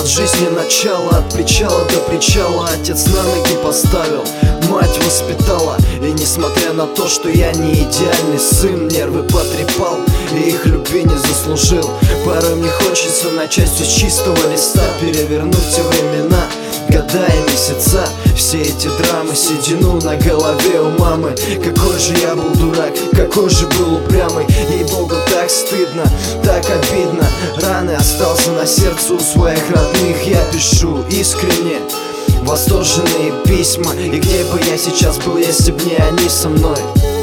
от жизни начало, от причала до причала. Отец на ноги поставил, мать воспитала. И несмотря на то, что я не идеальный сын, нервы потрепал и их любви не заслужил. Порой мне хочется начать все с чистого листа, перевернуть те времена, года и месяца. Все эти драмы, седину на голове у мамы. Какой же я был дурак, какой же был упрямый. Ей-богу, так стыдно, так обидно. Раны остался на сердце у своих родных. Я пишу искренне восторженные письма. И где бы я сейчас был, если б не они со мной?